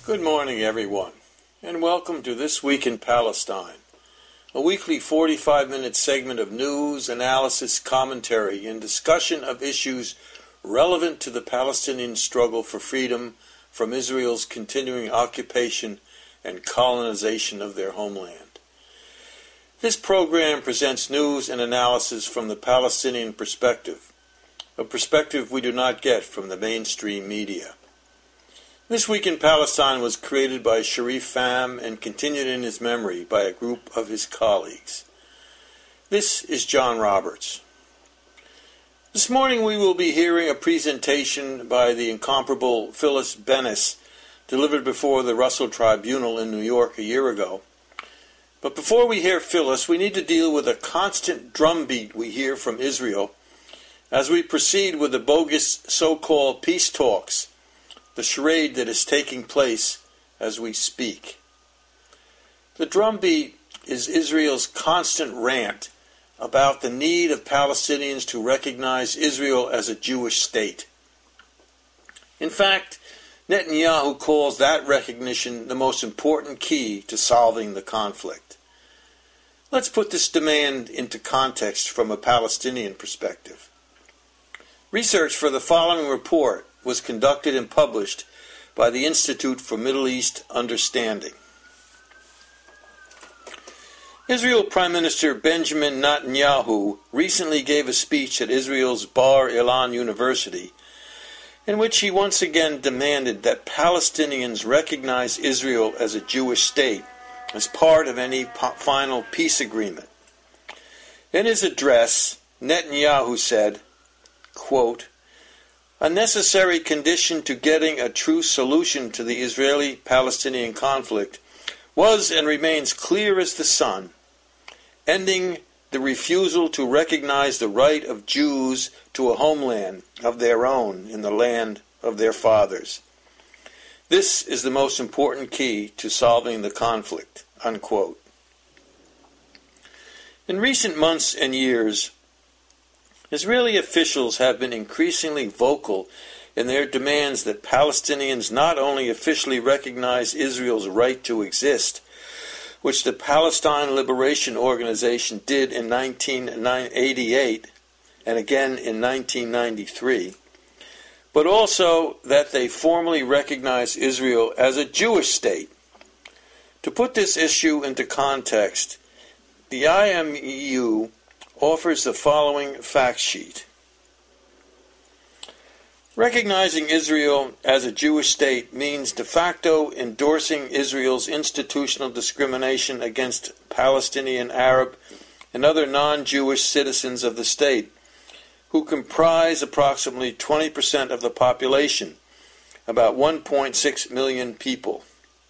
Good morning, everyone, and welcome to This Week in Palestine, a weekly 45-minute segment of news, analysis, commentary, and discussion of issues relevant to the Palestinian struggle for freedom from Israel's continuing occupation and colonization of their homeland. This program presents news and analysis from the Palestinian perspective, a perspective we do not get from the mainstream media. This Week in Palestine was created by Sharif Pham and continued in his memory by a group of his colleagues. This is John Roberts. This morning we will be hearing a presentation by the incomparable Phyllis Bennis, delivered before the Russell Tribunal in New York a year ago. But before we hear Phyllis, we need to deal with a constant drumbeat we hear from Israel as we proceed with the bogus so-called peace talks, the charade that is taking place as we speak. The drumbeat is Israel's constant rant about the need of Palestinians to recognize Israel as a Jewish state. In fact, Netanyahu calls that recognition the most important key to solving the conflict. Let's put this demand into context from a Palestinian perspective. Research for the following report was conducted and published by the Institute for Middle East Understanding. Israel Prime Minister Benjamin Netanyahu recently gave a speech at Israel's Bar Ilan University in which he once again demanded that Palestinians recognize Israel as a Jewish state as part of any final peace agreement. In his address, Netanyahu said, quote, "A necessary condition to getting a true solution to the Israeli-Palestinian conflict was and remains clear as the sun, ending the refusal to recognize the right of Jews to a homeland of their own in the land of their fathers. This is the most important key to solving the conflict," unquote. In recent months and years, Israeli officials have been increasingly vocal in their demands that Palestinians not only officially recognize Israel's right to exist, which the Palestine Liberation Organization did in 1988 and again in 1993, but also that they formally recognize Israel as a Jewish state. To put this issue into context, the IMEU offers the following fact sheet. Recognizing Israel as a Jewish state means de facto endorsing Israel's institutional discrimination against Palestinian, Arab, and other non-Jewish citizens of the state, who comprise approximately 20% of the population, about 1.6 million people.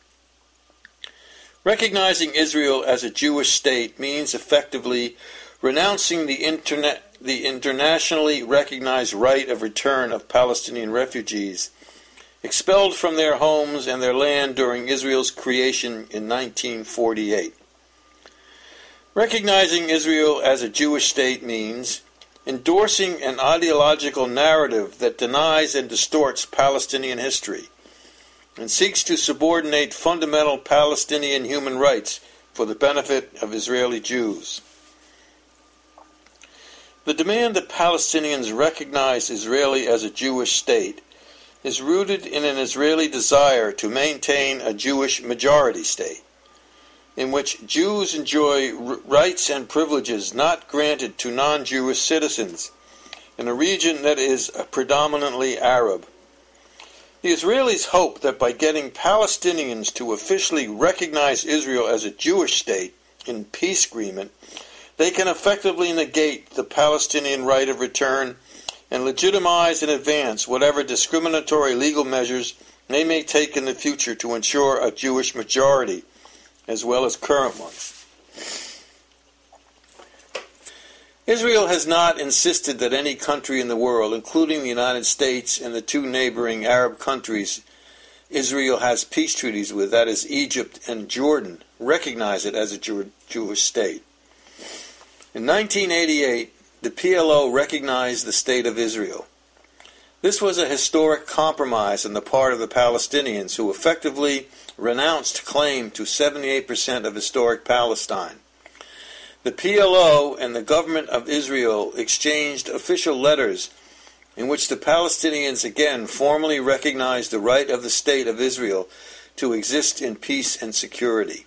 Recognizing Israel as a Jewish state means effectively renouncing the internationally recognized right of return of Palestinian refugees expelled from their homes and their land during Israel's creation in 1948. Recognizing Israel as a Jewish state means endorsing an ideological narrative that denies and distorts Palestinian history and seeks to subordinate fundamental Palestinian human rights for the benefit of Israeli Jews. The demand that Palestinians recognize Israel as a Jewish state is rooted in an Israeli desire to maintain a Jewish majority state, in which Jews enjoy rights and privileges not granted to non-Jewish citizens in a region that is predominantly Arab. The Israelis hope that by getting Palestinians to officially recognize Israel as a Jewish state in peace agreement, they can effectively negate the Palestinian right of return and legitimize and advance whatever discriminatory legal measures they may take in the future to ensure a Jewish majority, as well as current ones. Israel has not insisted that any country in the world, including the United States and the two neighboring Arab countries Israel has peace treaties with, that is Egypt and Jordan, recognize it as a Jewish state. In 1988, the PLO recognized the State of Israel. This was a historic compromise on the part of the Palestinians, who effectively renounced claim to 78% of historic Palestine. The PLO and the government of Israel exchanged official letters in which the Palestinians again formally recognized the right of the State of Israel to exist in peace and security.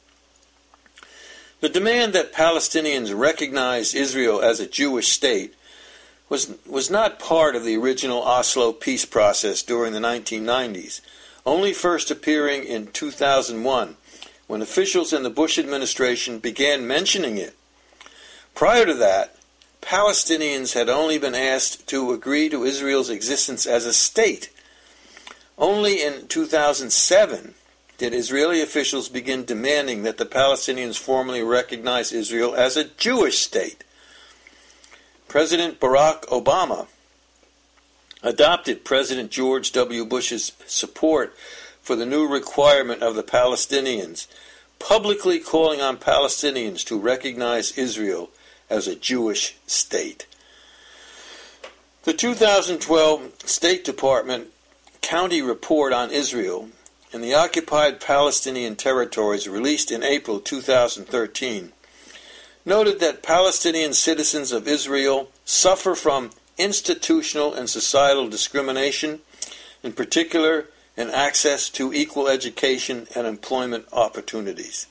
The demand that Palestinians recognize Israel as a Jewish state was not part of the original Oslo peace process during the 1990s, only first appearing in 2001, when officials in the Bush administration began mentioning it. Prior to that, Palestinians had only been asked to agree to Israel's existence as a state. Only in 2007 did Israeli officials begin demanding that the Palestinians formally recognize Israel as a Jewish state. President Barack Obama adopted President George W. Bush's support for the new requirement of the Palestinians, publicly calling on Palestinians to recognize Israel as a Jewish state. The 2012 State Department County Report on Israel and the occupied Palestinian territories, released in April 2013, noted that Palestinian citizens of Israel suffer from institutional and societal discrimination, in particular in access to equal education and employment opportunities.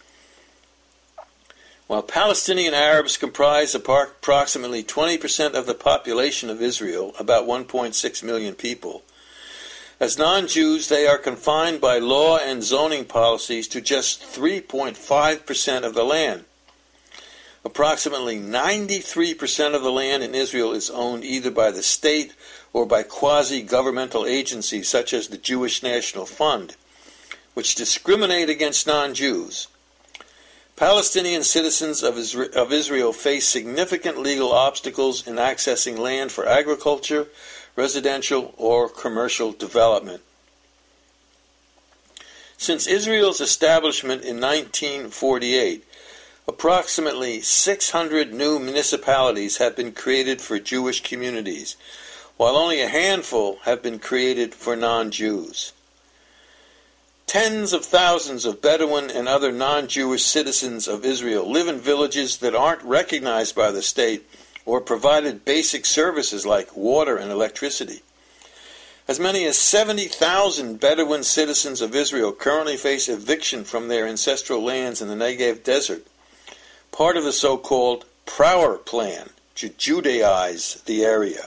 While Palestinian Arabs comprise approximately 20% of the population of Israel, about 1.6 million people, as non-Jews they are confined by law and zoning policies to just 3.5% of the land. Approximately 93% of the land in Israel is owned either by the state or by quasi-governmental agencies such as the Jewish National Fund, which discriminate against non-Jews. Palestinian citizens of Israel face significant legal obstacles in accessing land for agriculture, residential, or commercial development. Since Israel's establishment in 1948, approximately 600 new municipalities have been created for Jewish communities, while only a handful have been created for non-Jews. Tens of thousands of Bedouin and other non-Jewish citizens of Israel live in villages that aren't recognized by the state or provided basic services like water and electricity. As many as 70,000 Bedouin citizens of Israel currently face eviction from their ancestral lands in the Negev desert, part of the so-called Prower Plan to Judaize the area.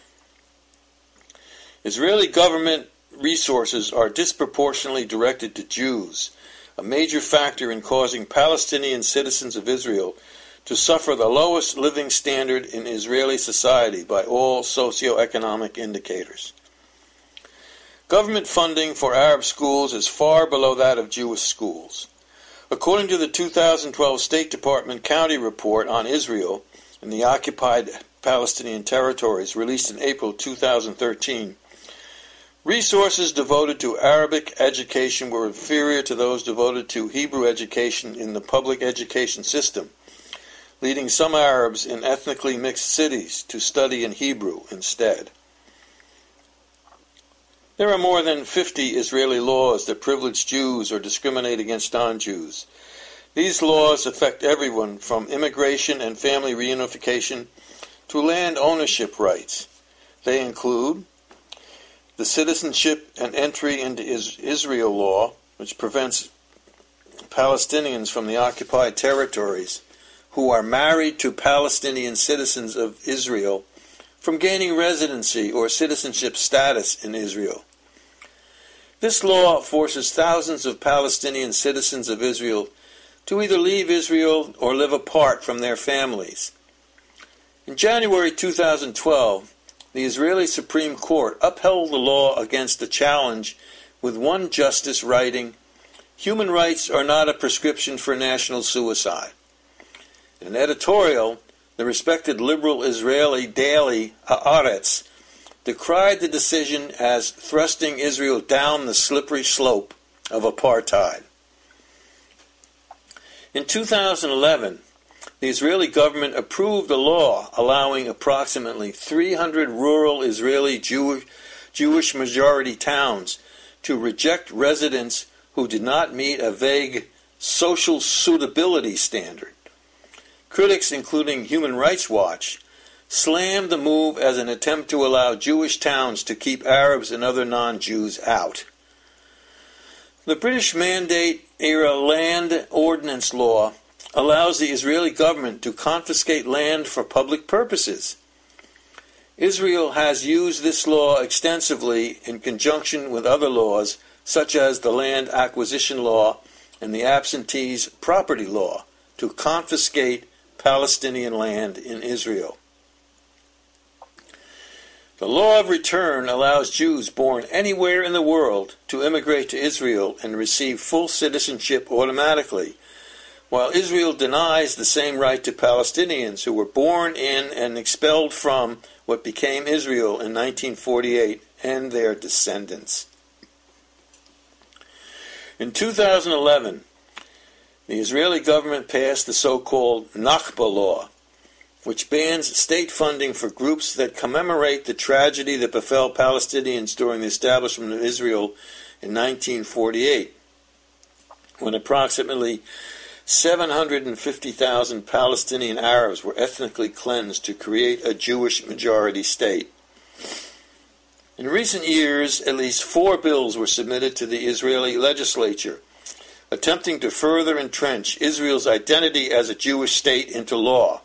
Israeli government resources are disproportionately directed to Jews, a major factor in causing Palestinian citizens of Israel to suffer the lowest living standard in Israeli society by all socioeconomic indicators. Government funding for Arab schools is far below that of Jewish schools. According to the 2012 State Department County Report on Israel and the occupied Palestinian territories, released in April 2013, resources devoted to Arabic education were inferior to those devoted to Hebrew education in the public education system, leading some Arabs in ethnically mixed cities to study in Hebrew instead. There are more than 50 Israeli laws that privilege Jews or discriminate against non-Jews. These laws affect everyone from immigration and family reunification to land ownership rights. They include the Citizenship and Entry into Israel law, which prevents Palestinians from the occupied territories who are married to Palestinian citizens of Israel from gaining residency or citizenship status in Israel. This law forces thousands of Palestinian citizens of Israel to either leave Israel or live apart from their families. In January 2012, the Israeli Supreme Court upheld the law against the challenge, with one justice writing, "Human rights are not a prescription for national suicide." In an editorial, the respected liberal Israeli daily Haaretz decried the decision as thrusting Israel down the slippery slope of apartheid. In 2011, the Israeli government approved a law allowing approximately 300 rural Israeli Jewish majority towns to reject residents who did not meet a vague social suitability standard. Critics, including Human Rights Watch, slammed the move as an attempt to allow Jewish towns to keep Arabs and other non-Jews out. The British Mandate-era land ordinance law allows the Israeli government to confiscate land for public purposes. Israel has used this law extensively in conjunction with other laws, such as the land acquisition law and the absentees property law, to confiscate Palestinian land in Israel. The law of return allows Jews born anywhere in the world to immigrate to Israel and receive full citizenship automatically, while Israel denies the same right to Palestinians who were born in and expelled from what became Israel in 1948 and their descendants. In 2011, the Israeli government passed the so-called Nakba law, which bans state funding for groups that commemorate the tragedy that befell Palestinians during the establishment of Israel in 1948, when approximately 750,000 Palestinian Arabs were ethnically cleansed to create a Jewish majority state. In recent years, at least 4 bills were submitted to the Israeli legislature, attempting to further entrench Israel's identity as a Jewish state into law.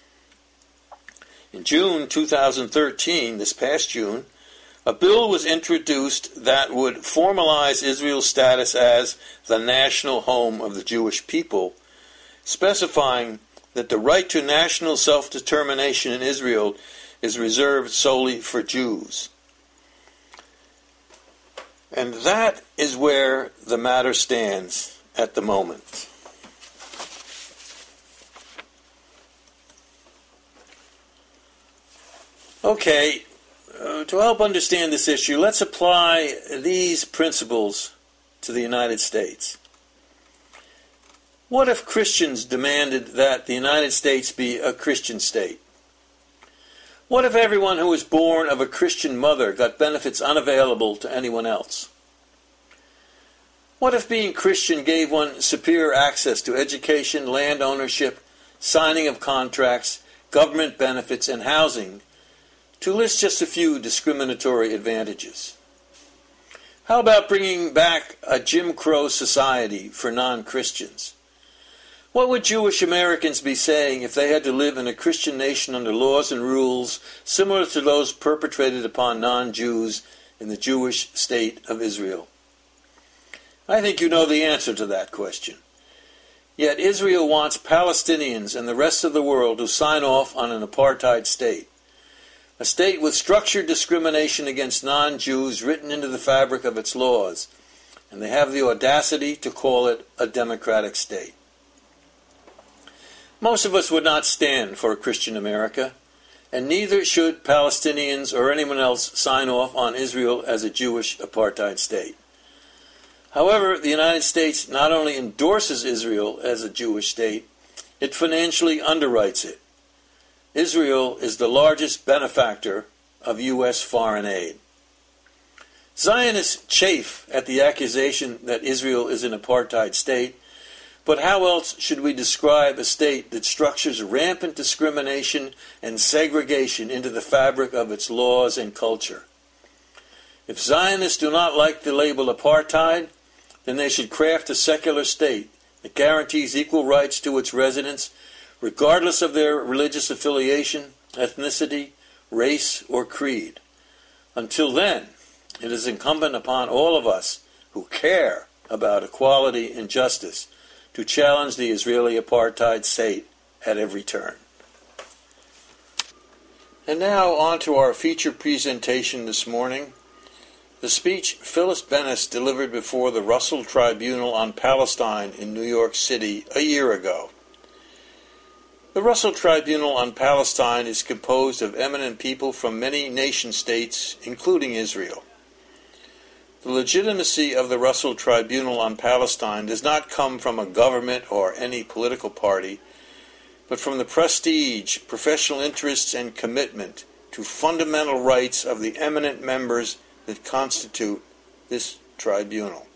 In June 2013, this past June, a bill was introduced that would formalize Israel's status as the national home of the Jewish people, specifying that the right to national self-determination in Israel is reserved solely for Jews. And that is where the matter stands at the moment. Okay, to help understand this issue, let's apply these principles to the United States. What if Christians demanded that the United States be a Christian state? What if everyone who was born of a Christian mother got benefits unavailable to anyone else? What if being Christian gave one superior access to education, land ownership, signing of contracts, government benefits, and housing, to list just a few discriminatory advantages? How about bringing back a Jim Crow society for non-Christians? What would Jewish Americans be saying if they had to live in a Christian nation under laws and rules similar to those perpetrated upon non-Jews in the Jewish state of Israel? I think you know the answer to that question. Yet Israel wants Palestinians and the rest of the world to sign off on an apartheid state, a state with structured discrimination against non-Jews written into the fabric of its laws, and they have the audacity to call it a democratic state. Most of us would not stand for a Christian America, and neither should Palestinians or anyone else sign off on Israel as a Jewish apartheid state. However, the United States not only endorses Israel as a Jewish state, it financially underwrites it. Israel is the largest benefactor of U.S. foreign aid. Zionists chafe at the accusation that Israel is an apartheid state, but how else should we describe a state that structures rampant discrimination and segregation into the fabric of its laws and culture? If Zionists do not like the label apartheid, then they should craft a secular state that guarantees equal rights to its residents, regardless of their religious affiliation, ethnicity, race, or creed. Until then, it is incumbent upon all of us who care about equality and justice to challenge the Israeli apartheid state at every turn. And now on to our feature presentation this morning, the speech Phyllis Bennis delivered before the Russell Tribunal on Palestine in New York City a year ago. The Russell Tribunal on Palestine is composed of eminent people from many nation-states, including Israel. The legitimacy of the Russell Tribunal on Palestine does not come from a government or any political party, but from the prestige, professional interests, and commitment to fundamental rights of the eminent members that constitute this tribunal.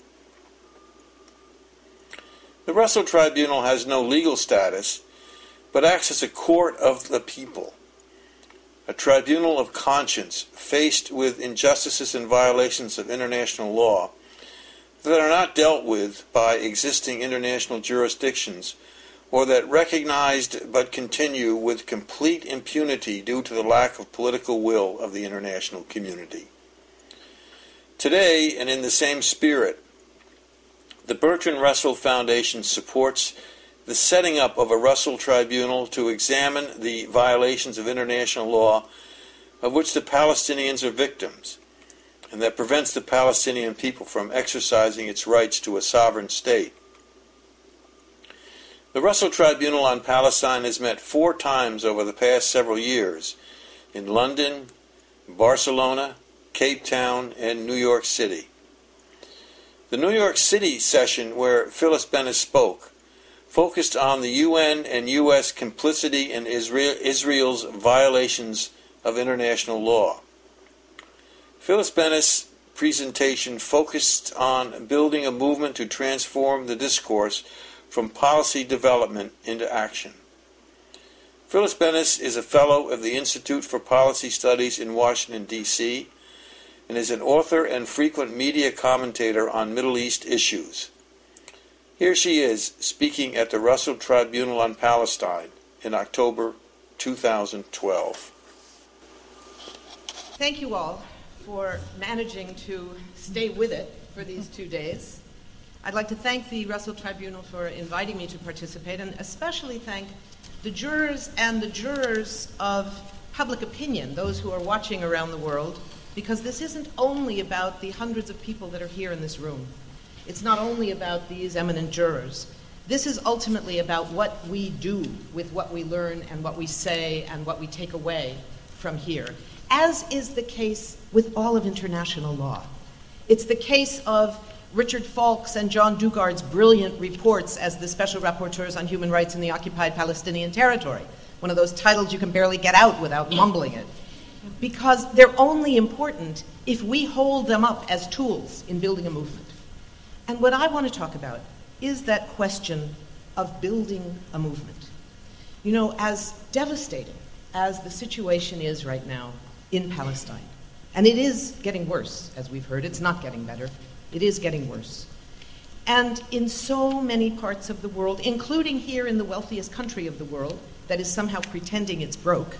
The Russell Tribunal has no legal status, but acts as a court of the people, a tribunal of conscience faced with injustices and violations of international law that are not dealt with by existing international jurisdictions, or that recognized but continue with complete impunity due to the lack of political will of the international community. Today, and in the same spirit, the Bertrand Russell Foundation supports the setting up of a Russell Tribunal to examine the violations of international law of which the Palestinians are victims, and that prevents the Palestinian people from exercising its rights to a sovereign state. The Russell Tribunal on Palestine has met 4 times over the past several years in London, Barcelona, Cape Town, and New York City. The New York City session, where Phyllis Bennis spoke, focused on the UN and U.S. complicity in Israel's violations of international law. Phyllis Bennis' presentation focused on building a movement to transform the discourse from policy development into action. Phyllis Bennis is a fellow of the Institute for Policy Studies in Washington, D.C., and is an author and frequent media commentator on Middle East issues. Here she is, speaking at the Russell Tribunal on Palestine in October 2012. Thank you all for managing to stay with it for these 2 days. I'd like to thank the Russell Tribunal for inviting me to participate, and especially thank the jurors and the jurors of public opinion, those who are watching around the world, because this isn't only about the hundreds of people that are here in this room. It's not only about these eminent jurors. This is ultimately about what we do with what we learn and what we say and what we take away from here, as is the case with all of international law. It's the case of Richard Falk's and John Dugard's brilliant reports as the Special Rapporteurs on Human Rights in the Occupied Palestinian Territory, one of those titles you can barely get out without mumbling it, because they're only important if we hold them up as tools in building a movement. And what I want to talk about is that question of building a movement. You know, as devastating as the situation is right now in Palestine, and it is getting worse, as we've heard, it's not getting better, it is getting worse. And in so many parts of the world, including here in the wealthiest country of the world, that is somehow pretending it's broke,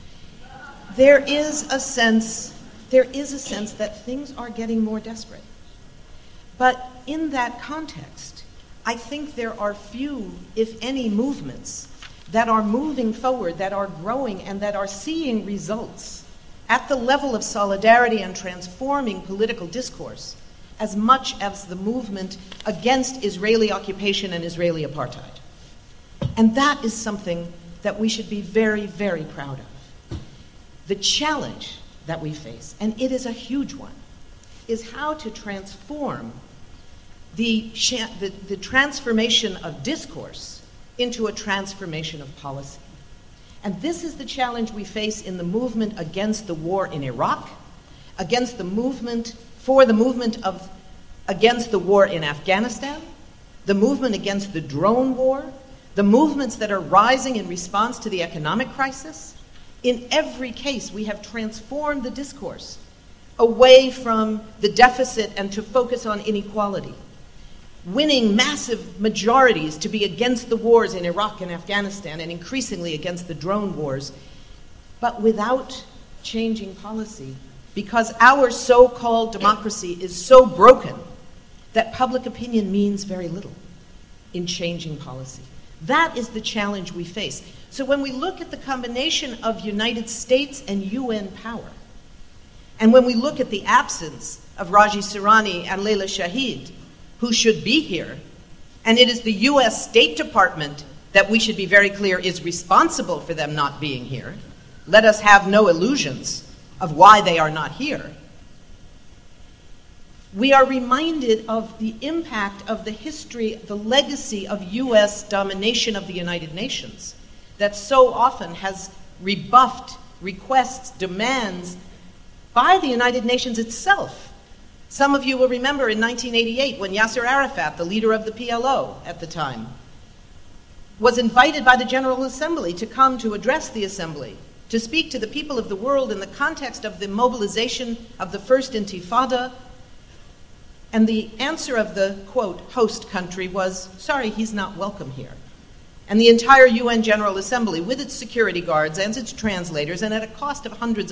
there is a sense that things are getting more desperate. But in that context, I think there are few, if any, movements that are moving forward, that are growing, and that are seeing results at the level of solidarity and transforming political discourse as much as the movement against Israeli occupation and Israeli apartheid. And that is something that we should be very, very proud of. The challenge that we face, and it is a huge one, is how to transform the transformation of discourse into a transformation of policy. And this is the challenge we face in the movement against the war in Iraq, against the movement against the war in Afghanistan, the movement against the drone war, the movements that are rising in response to the economic crisis. In every case, we have transformed the discourse away from the deficit and to focus on inequality, winning massive majorities to be against the wars in Iraq and Afghanistan, and increasingly against the drone wars, but without changing policy, because our so-called democracy is so broken that public opinion means very little in changing policy. That is the challenge we face. So when we look at the combination of United States and UN power, and when we look at the absence of Raji Sourani and Leila Shahid, who should be here, and it is the US State Department that we should be very clear is responsible for them not being here. Let us have no illusions of why they are not here. We are reminded of the impact of the history, the legacy of US domination of the United Nations, that so often has rebuffed requests, demands by the United Nations itself. Some of you will remember in 1988 when Yasser Arafat, the leader of the PLO at the time, was invited by the General Assembly to come to address the Assembly, to speak to the people of the world in the context of the mobilization of the First Intifada. And the answer of the, quote, host country was, sorry, he's not welcome here. And the entire UN General Assembly, with its security guards and its translators, and at a cost of hundreds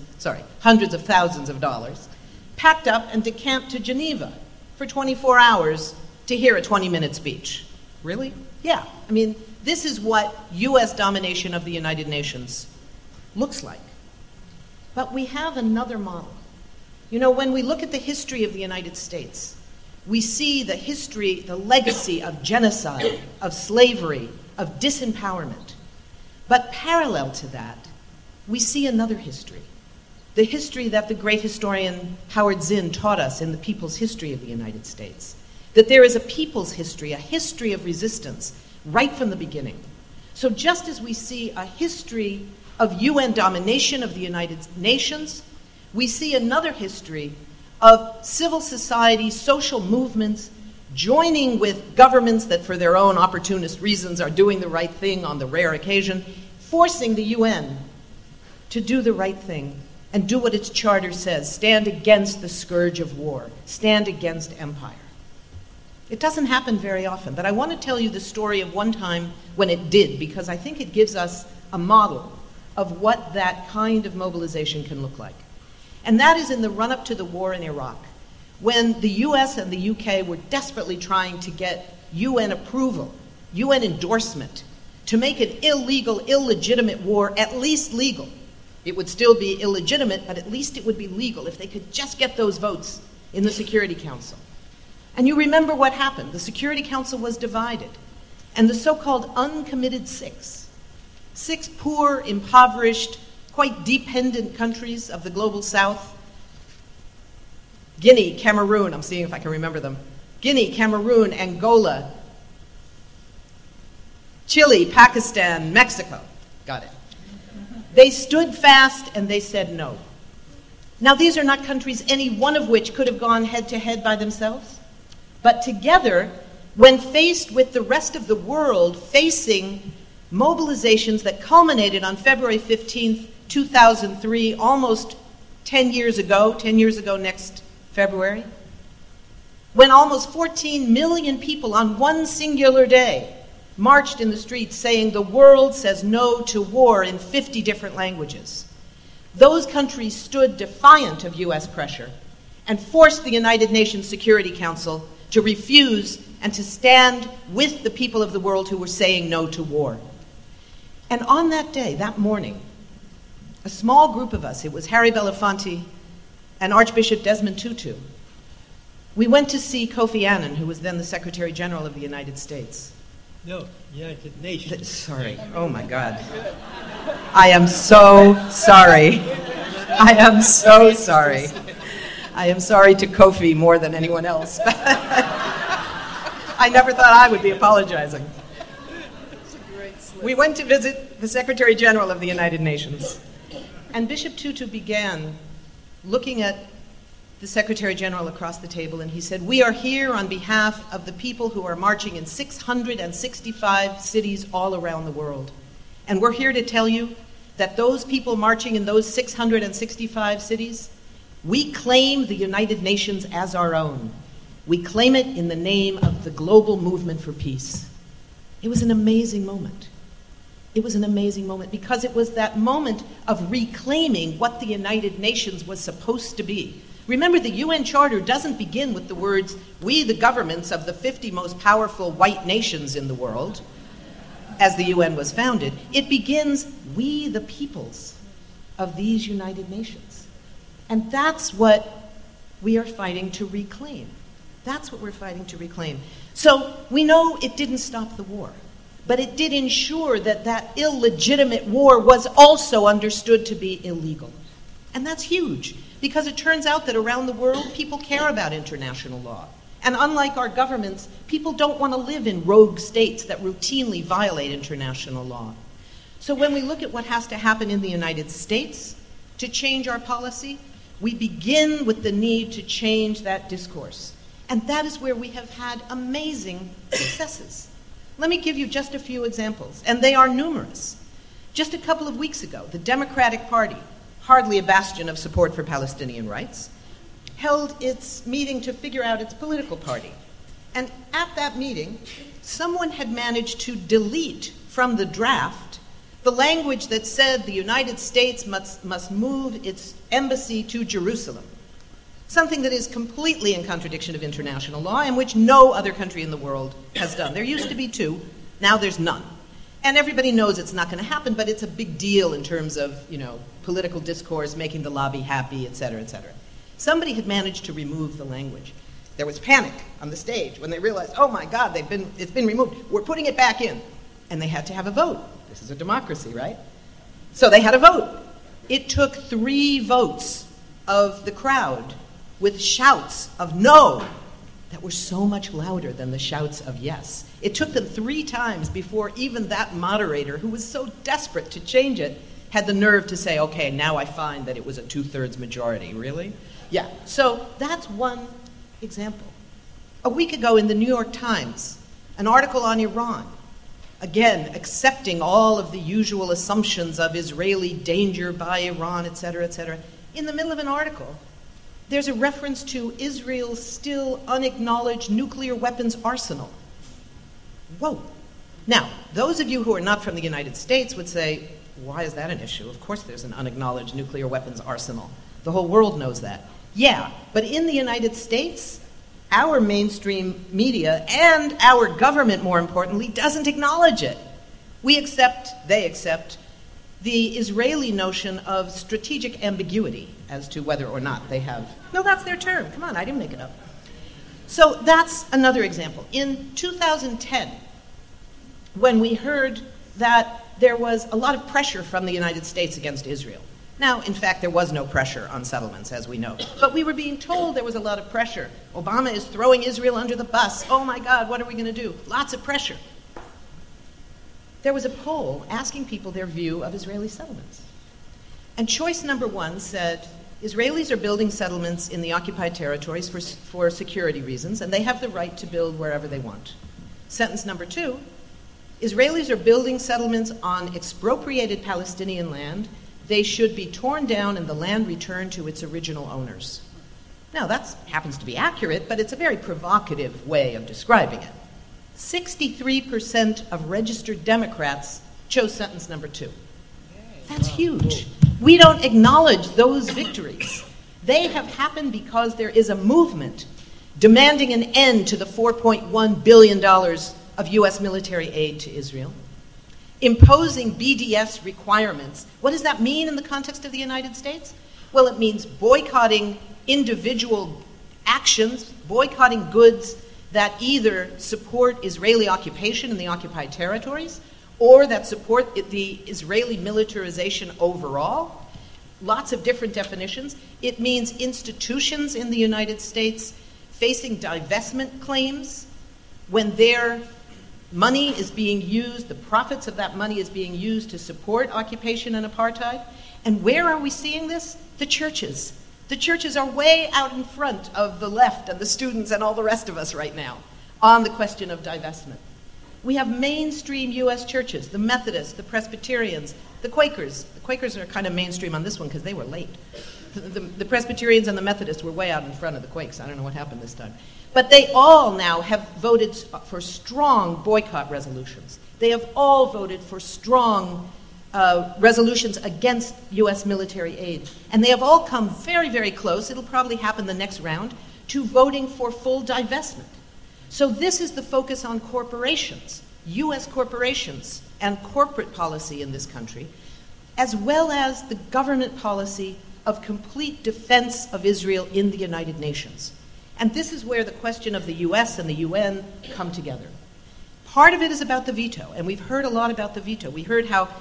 of thousands of dollars, packed up and decamped to Geneva for 24 hours to hear a 20-minute speech. Really? Yeah. I mean, this is what U.S. domination of the United Nations looks like. But we have another model. You know, when we look at the history of the United States, we see the history, the legacy of genocide, of slavery, of disempowerment. But parallel to that, we see another history. The history that the great historian Howard Zinn taught us in The People's History of the United States. That there is a people's history, a history of resistance, right from the beginning. So just as we see a history of UN domination of the United Nations, we see another history of civil society, social movements, joining with governments that for their own opportunist reasons are doing the right thing on the rare occasion, forcing the UN to do the right thing and do what its charter says, stand against the scourge of war, stand against empire. It doesn't happen very often, but I want to tell you the story of one time when it did, because I think it gives us a model of what that kind of mobilization can look like. And that is in the run-up to the war in Iraq, when the US and the UK were desperately trying to get UN approval, UN endorsement, to make an illegal, illegitimate war at least legal. It would still be illegitimate, but at least it would be legal if they could just get those votes in the Security Council. And you remember what happened. The Security Council was divided, and the so-called uncommitted six poor, impoverished, quite dependent countries of the global south, Guinea, Cameroon, I'm seeing if I can remember them, Guinea, Cameroon, Angola, Chile, Pakistan, Mexico, got it. They stood fast and they said no. Now these are not countries, any one of which could have gone head to head by themselves, but together, when faced with the rest of the world facing mobilizations that culminated on February 15th, 2003, almost 10 years ago next February, when almost 14 million people on one singular day marched in the streets saying the world says no to war in 50 different languages. Those countries stood defiant of US pressure and forced the United Nations Security Council to refuse and to stand with the people of the world who were saying no to war. And on that day, that morning, a small group of us, it was Harry Belafonte and Archbishop Desmond Tutu, we went to see Kofi Annan, who was then the Secretary General of the United States. No, United Nations. Sorry. Oh, my God. I am so sorry. I am so sorry. I am sorry to Kofi more than anyone else. I never thought I would be apologizing. We went to visit the Secretary General of the United Nations. And Bishop Tutu began looking at the Secretary General across the table, and he said, "We are here on behalf of the people who are marching in 665 cities all around the world. And we're here to tell you that those people marching in those 665 cities, we claim the United Nations as our own. We claim it in the name of the global movement for peace." It was an amazing moment. It was an amazing moment because it was that moment of reclaiming what the United Nations was supposed to be. Remember, the UN Charter doesn't begin with the words, "We, the governments of the 50 most powerful white nations in the world," as the UN was founded. It begins, "We, the peoples of these United Nations." And that's what we are fighting to reclaim. That's what we're fighting to reclaim. So we know it didn't stop the war, but it did ensure that that illegitimate war was also understood to be illegal. And that's huge, because it turns out that around the world, people care about international law. And unlike our governments, people don't want to live in rogue states that routinely violate international law. So when we look at what has to happen in the United States to change our policy, we begin with the need to change that discourse. And that is where we have had amazing successes. Let me give you just a few examples, and they are numerous. Just a couple of weeks ago, the Democratic Party, hardly a bastion of support for Palestinian rights, held its meeting to figure out its political party. And at that meeting, someone had managed to delete from the draft the language that said the United States must move its embassy to Jerusalem, something that is completely in contradiction of international law and which no other country in the world has done. There used to be two, now there's none. And everybody knows it's not going to happen, but it's a big deal in terms of, political discourse, making the lobby happy, et cetera, et cetera. Somebody had managed to remove the language. There was panic on the stage when they realized, oh my God, it's been removed. We're putting it back in. And they had to have a vote. This is a democracy, right? So they had a vote. It took 3 votes of the crowd with shouts of no that were so much louder than the shouts of yes. It took them 3 times before even that moderator, who was so desperate to change it, had the nerve to say, okay, now I find that it was a 2/3 majority. Really? Yeah. So that's one example. A week ago in the New York Times, an article on Iran, again, accepting all of the usual assumptions of Israeli danger by Iran, et cetera, et cetera. In the middle of an article, there's a reference to Israel's still unacknowledged nuclear weapons arsenal. Whoa. Now, those of you who are not from the United States would say, why is that an issue? Of course there's an unacknowledged nuclear weapons arsenal. The whole world knows that. Yeah, but in the United States, our mainstream media and our government, more importantly, doesn't acknowledge it. They accept the Israeli notion of strategic ambiguity as to whether or not they have. No, that's their term. Come on, I didn't make it up. So that's another example. In 2010, when we heard that there was a lot of pressure from the United States against Israel. Now, in fact, there was no pressure on settlements, as we know. But we were being told there was a lot of pressure. Obama is throwing Israel under the bus. Oh my God, what are we going to do? Lots of pressure. There was a poll asking people their view of Israeli settlements. And choice number 1 said, Israelis are building settlements in the occupied territories for security reasons, and they have the right to build wherever they want. Sentence number 2, Israelis are building settlements on expropriated Palestinian land. They should be torn down and the land returned to its original owners. Now, that happens to be accurate, but it's a very provocative way of describing it. 63% of registered Democrats chose sentence number 2. That's huge. We don't acknowledge those victories. They have happened because there is a movement demanding an end to the $4.1 billion of U.S. military aid to Israel, imposing BDS requirements. What does that mean in the context of the United States? Well, it means boycotting individual actions, boycotting goods that either support Israeli occupation in the occupied territories or that support the Israeli militarization overall. Lots of different definitions. It means institutions in the United States facing divestment claims when their money is being used, the profits of that money is being used to support occupation and apartheid. And where are we seeing this? The churches. The churches are way out in front of the left and the students and all the rest of us right now on the question of divestment. We have mainstream U.S. churches, the Methodists, the Presbyterians, the Quakers. The Quakers are kind of mainstream on this one because they were late. The Presbyterians and the Methodists were way out in front of the Quakes. I don't know what happened this time. But they all now have voted for strong boycott resolutions. They have all voted for strong resolutions against U.S. military aid. And they have all come very, very close, it'll probably happen the next round, to voting for full divestment. So this is the focus on corporations, U.S. corporations, and corporate policy in this country, as well as the government policy of complete defense of Israel in the United Nations. And this is where the question of the U.S. and the UN come together. Part of it is about the veto, and we've heard a lot about the veto. We heard how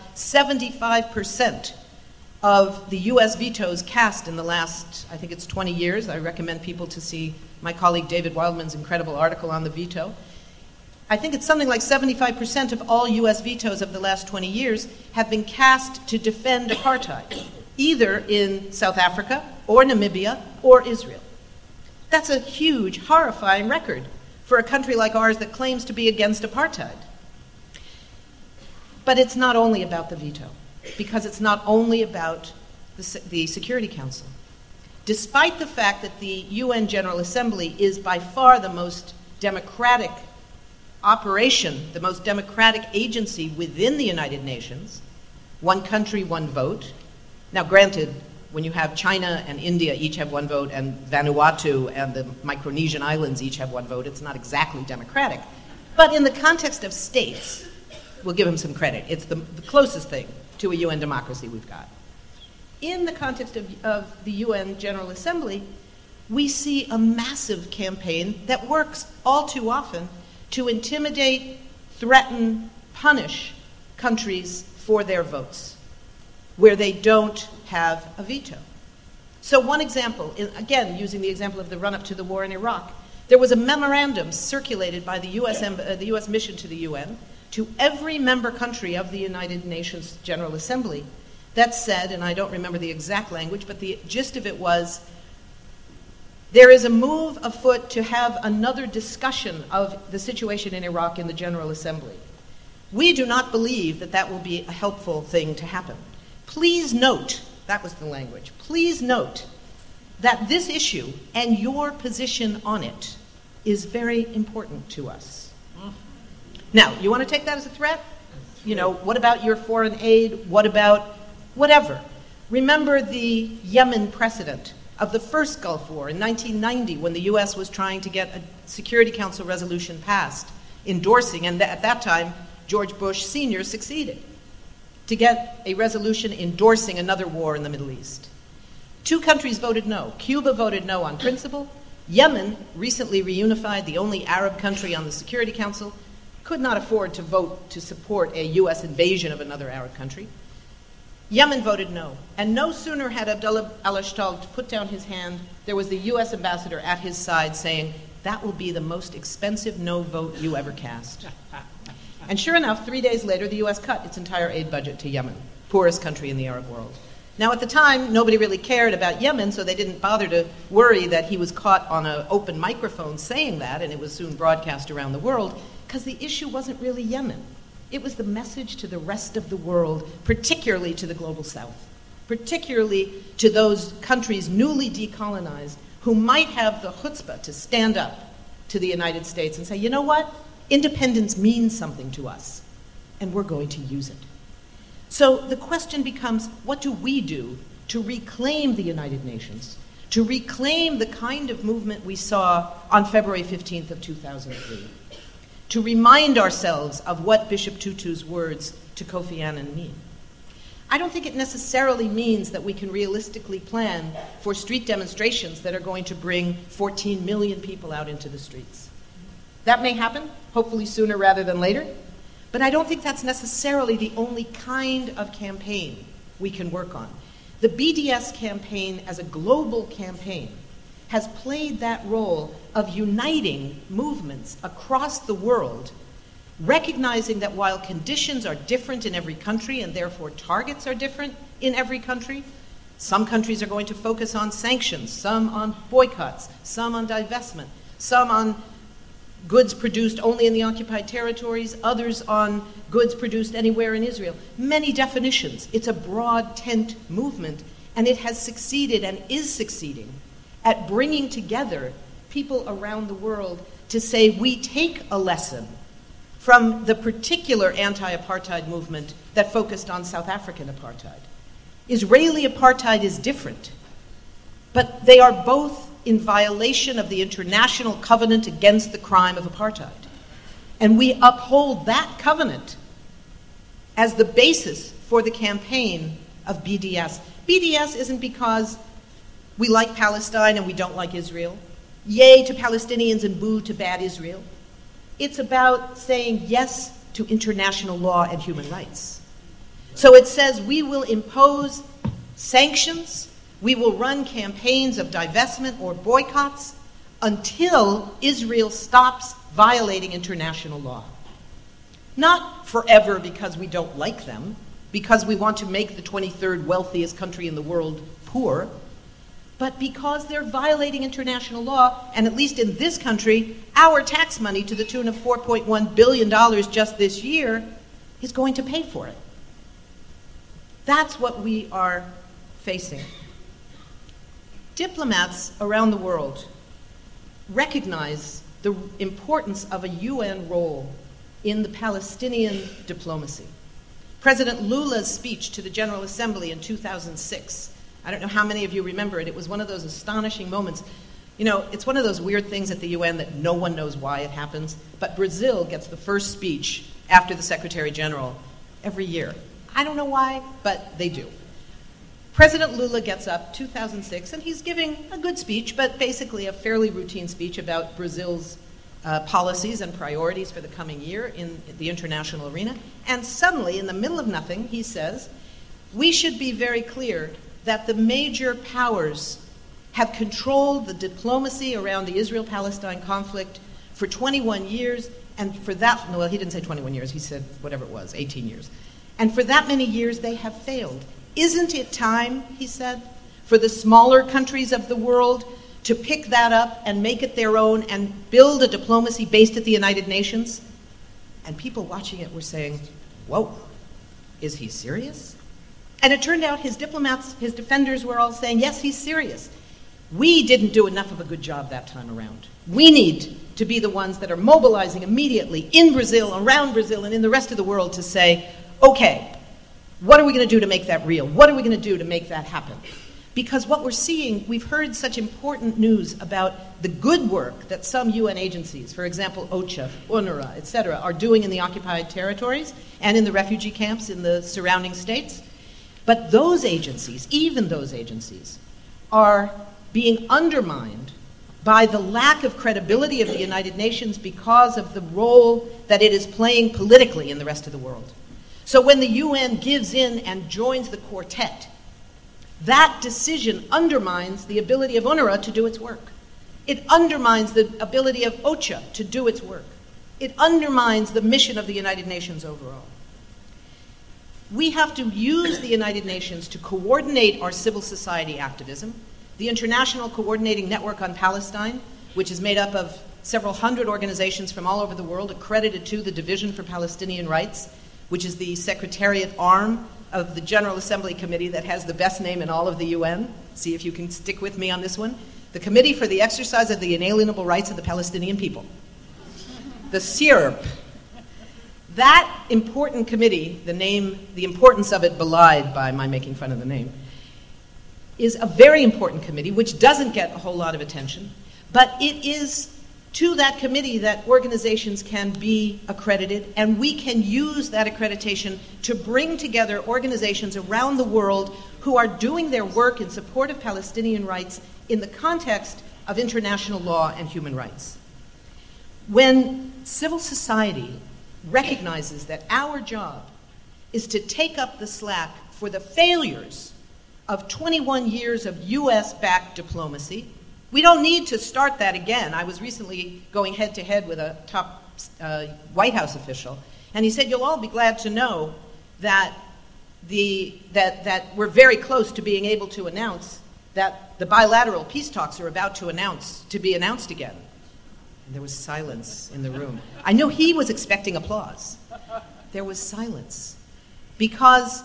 75% of the U.S. vetoes cast in the last, I think it's 20 years. I recommend people to see my colleague David Wildman's incredible article on the veto. I think it's something like 75% of all U.S. vetoes of the last 20 years have been cast to defend apartheid, either in South Africa or Namibia or Israel. That's a huge, horrifying record for a country like ours that claims to be against apartheid. But it's not only about the veto, because it's not only about the Security Council. Despite the fact that the UN General Assembly is by far the most democratic operation, the most democratic agency within the United Nations, one country, one vote. Now, granted, when you have China and India each have one vote, and Vanuatu and the Micronesian Islands each have one vote, it's not exactly democratic. But in the context of states, we'll give them some credit. It's the closest thing to a UN democracy we've got. In the context of the UN General Assembly, we see a massive campaign that works all too often to intimidate, threaten, punish countries for their votes, where they don't have a veto. So one example, again, using the example of the run-up to the war in Iraq, there was a memorandum circulated by the U.S. mission to the UN to every member country of the United Nations General Assembly that said, and I don't remember the exact language, but the gist of it was, there is a move afoot to have another discussion of the situation in Iraq in the General Assembly. We do not believe that that will be a helpful thing to happen. Please note, that was the language, please note that this issue and your position on it is very important to us. Now, you want to take that as a threat? You know, what about your foreign aid? What about whatever? Remember the Yemen precedent of the first Gulf War in 1990, when the U.S. was trying to get a Security Council resolution passed, endorsing, and at that time, George Bush Sr. succeeded, to get a resolution endorsing another war in the Middle East. 2 countries voted no. Cuba voted no on principle. Yemen, recently reunified, the only Arab country on the Security Council, could not afford to vote to support a U.S. invasion of another Arab country. Yemen voted no, and no sooner had Abdullah al-Ashtal put down his hand, there was the U.S. ambassador at his side saying, that will be the most expensive no vote you ever cast. And sure enough, 3 days later, the U.S. cut its entire aid budget to Yemen, poorest country in the Arab world. Now, at the time, nobody really cared about Yemen, so they didn't bother to worry that he was caught on an open microphone saying that, and it was soon broadcast around the world, because the issue wasn't really Yemen. It was the message to the rest of the world, particularly to the global south, particularly to those countries newly decolonized who might have the chutzpah to stand up to the United States and say, you know what? Independence means something to us, and we're going to use it. So the question becomes, what do we do to reclaim the United Nations, to reclaim the kind of movement we saw on February 15th of 2003? To remind ourselves of what Bishop Tutu's words to Kofi Annan mean. I don't think it necessarily means that we can realistically plan for street demonstrations that are going to bring 14 million people out into the streets. That may happen, hopefully sooner rather than later, but I don't think that's necessarily the only kind of campaign we can work on. The BDS campaign as a global campaign has played that role of uniting movements across the world, recognizing that while conditions are different in every country and therefore targets are different in every country, some countries are going to focus on sanctions, some on boycotts, some on divestment, some on goods produced only in the occupied territories, others on goods produced anywhere in Israel. Many definitions. It's a broad tent movement, and it has succeeded and is succeeding at bringing together people around the world to say we take a lesson from the particular anti-apartheid movement that focused on South African apartheid. Israeli apartheid is different, but they are both in violation of the international covenant against the crime of apartheid. And we uphold that covenant as the basis for the campaign of BDS. BDS isn't because we like Palestine and we don't like Israel. Yay to Palestinians and boo to bad Israel. It's about saying yes to international law and human rights. So it says we will impose sanctions, we will run campaigns of divestment or boycotts until Israel stops violating international law. Not forever because we don't like them, because we want to make the 23rd wealthiest country in the world poor, but because they're violating international law, and at least in this country, our tax money to the tune of $4.1 billion just this year is going to pay for it. That's what we are facing. Diplomats around the world recognize the importance of a UN role in the Palestinian diplomacy. President Lula's speech to the General Assembly in 2006, I don't know how many of you remember it, it was one of those astonishing moments. You know, it's one of those weird things at the UN that no one knows why it happens, but Brazil gets the first speech after the Secretary General every year. I don't know why, but they do. President Lula gets up 2006, and he's giving a good speech, but basically a fairly routine speech about Brazil's policies and priorities for the coming year in the international arena. And suddenly, in the middle of nothing, he says, we should be very clear that the major powers have controlled the diplomacy around the Israel-Palestine conflict for 21 years, and for that, well, he didn't say 21 years, he said whatever it was, 18 years. And for that many years, they have failed. Isn't it time, he said, for the smaller countries of the world to pick that up and make it their own and build a diplomacy based at the United Nations? And people watching it were saying, whoa, is he serious? And it turned out his diplomats, his defenders were all saying, yes, he's serious. We didn't do enough of a good job that time around. We need to be the ones that are mobilizing immediately in Brazil, around Brazil, and in the rest of the world to say, okay, what are we going to do to make that real? What are we going to do to make that happen? Because what we're seeing, we've heard such important news about the good work that some UN agencies, for example, OCHA, UNRWA, etc., are doing in the occupied territories and in the refugee camps in the surrounding states. But those agencies, even those agencies, are being undermined by the lack of credibility of the United Nations because of the role that it is playing politically in the rest of the world. So when the UN gives in and joins the quartet, that decision undermines the ability of UNRWA to do its work. It undermines the ability of OCHA to do its work. It undermines the mission of the United Nations overall. We have to use the United Nations to coordinate our civil society activism. The International Coordinating Network on Palestine, which is made up of several hundred organizations from all over the world accredited to the Division for Palestinian Rights, which is the secretariat arm of the General Assembly Committee that has the best name in all of the UN. See if you can stick with me on this one. The Committee for the Exercise of the Inalienable Rights of the Palestinian People. The CIRP. That important committee, the importance of it belied by my making fun of the name, is a very important committee which doesn't get a whole lot of attention, but it is to that committee that organizations can be accredited, and we can use that accreditation to bring together organizations around the world who are doing their work in support of Palestinian rights in the context of international law and human rights. When civil society recognizes that our job is to take up the slack for the failures of 21 years of US-backed diplomacy, we don't need to start that again. I was recently going head-to-head with a top White House official, and he said, you'll all be glad to know that that we're very close to being able to announce that the bilateral peace talks are about to be announced again. And there was silence in the room. I know he was expecting applause. There was silence. Because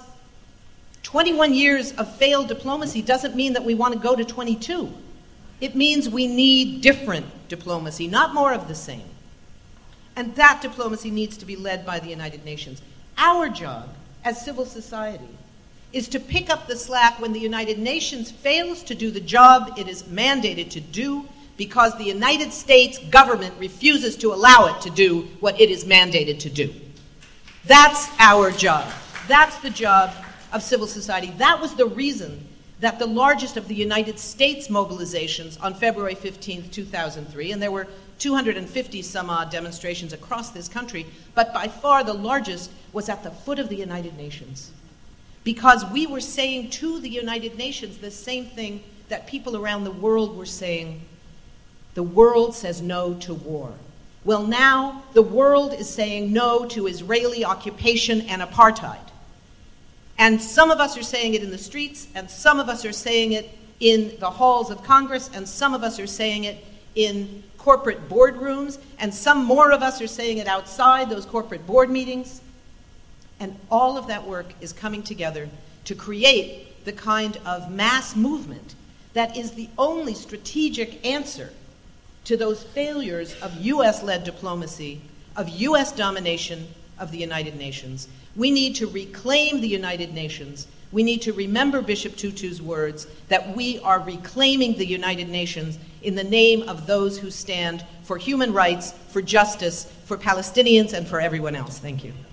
21 years of failed diplomacy doesn't mean that we want to go to 22. It means we need different diplomacy, not more of the same. And that diplomacy needs to be led by the United Nations. Our job as civil society is to pick up the slack when the United Nations fails to do the job it is mandated to do because the United States government refuses to allow it to do what it is mandated to do. That's our job. That's the job of civil society. That was the reason that the largest of the United States mobilizations on February 15th, 2003, and there were 250 some odd demonstrations across this country, but by far the largest was at the foot of the United Nations. Because we were saying to the United Nations the same thing that people around the world were saying. The world says no to war. Well, now the world is saying no to Israeli occupation and apartheid. And some of us are saying it in the streets, and some of us are saying it in the halls of Congress, and some of us are saying it in corporate boardrooms, and some more of us are saying it outside those corporate board meetings. And all of that work is coming together to create the kind of mass movement that is the only strategic answer to those failures of U.S.-led diplomacy, of U.S. domination of the United Nations. We need to reclaim the United Nations. We need to remember Bishop Tutu's words that we are reclaiming the United Nations in the name of those who stand for human rights, for justice, for Palestinians, and for everyone else. Thank you.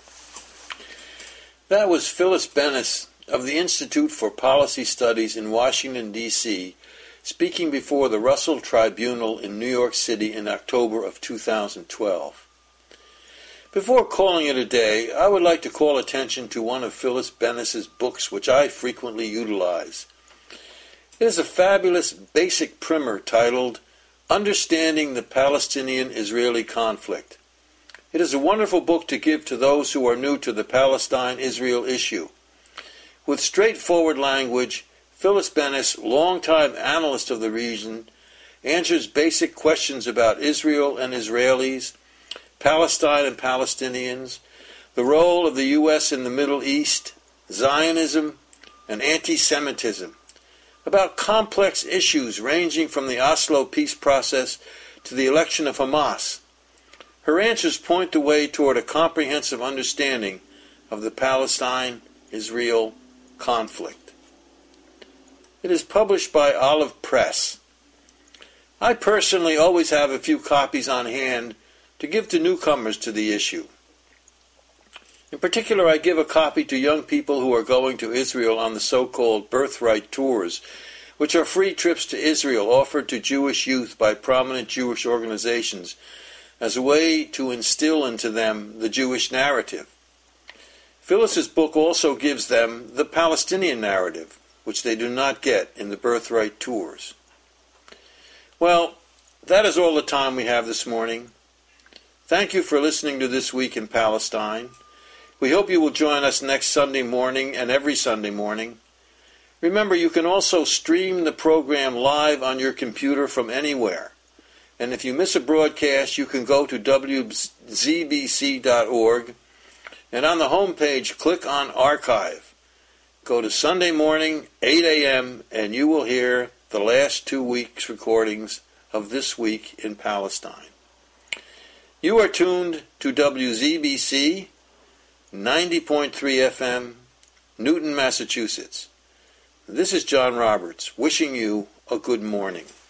That was Phyllis Bennis of the Institute for Policy Studies in Washington, D.C., speaking before the Russell Tribunal in New York City in October of 2012. Before calling it a day, I would like to call attention to one of Phyllis Bennis's books, which I frequently utilize. It is a fabulous basic primer titled Understanding the Palestinian-Israeli Conflict. It is a wonderful book to give to those who are new to the Palestine-Israel issue. With straightforward language, Phyllis Bennis, longtime analyst of the region, answers basic questions about Israel and Israelis, Palestine and Palestinians, the role of the U.S. in the Middle East, Zionism, and anti-Semitism, about complex issues ranging from the Oslo peace process to the election of Hamas. Her answers point the way toward a comprehensive understanding of the Palestine-Israel conflict. It is published by Olive Press. I personally always have a few copies on hand to give to newcomers to the issue. In particular, I give a copy to young people who are going to Israel on the so-called Birthright Tours, which are free trips to Israel offered to Jewish youth by prominent Jewish organizations as a way to instill into them the Jewish narrative. Phyllis's book also gives them the Palestinian narrative, which they do not get in the Birthright Tours. Well, that is all the time we have this morning. Thank you for listening to This Week in Palestine. We hope you will join us next Sunday morning and every Sunday morning. Remember, you can also stream the program live on your computer from anywhere. And if you miss a broadcast, you can go to wzbc.org, and on the home page, click on Archive. Go to Sunday morning, 8 a.m., and you will hear the last 2 weeks' recordings of This Week in Palestine. You are tuned to WZBC, 90.3 FM, Newton, Massachusetts. This is John Roberts, wishing you a good morning.